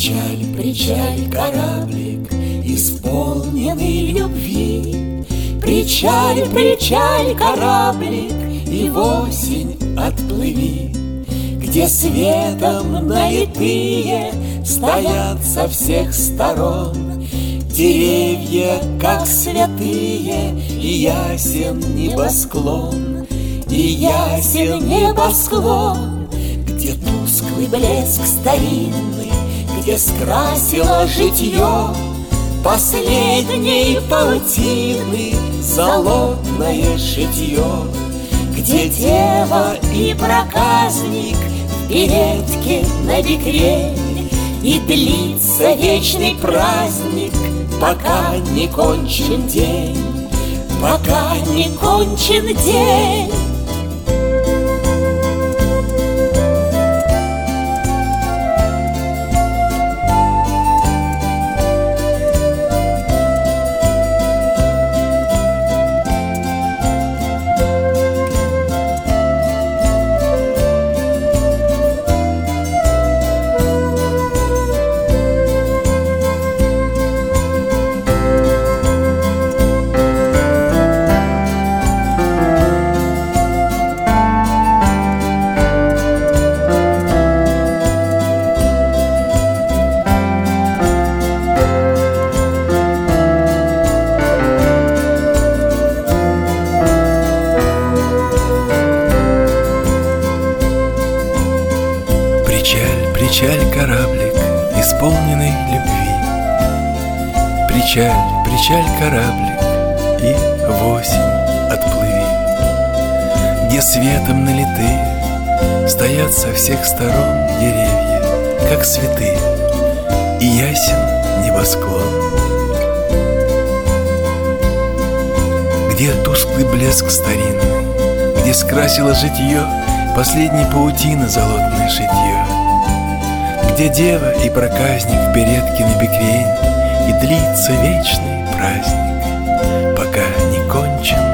Причаль, причаль, кораблик, исполненный любви. Причаль, причаль, кораблик, и в осень отплыви, где светом налитые стоят со всех сторон деревья, как святые, и ясен небосклон, и ясен небосклон, где тусклый блеск старинный, где скрасило житье последней паутины золотное шитье, где дева и проказник в беретке на бекрень, и длится вечный праздник, пока не кончен день, пока не кончен день. Причаль, кораблик, исполненный любви. Причаль, причаль, кораблик, и в осень отплыви, где светом налитые стоят со всех сторон деревья, как святые, и ясен небосклон, где тусклый блеск старинный, где скрасило житье последней паутины золотное шитье, где дева и проказник в беретке на бекрень, и длится вечный праздник, пока не кончен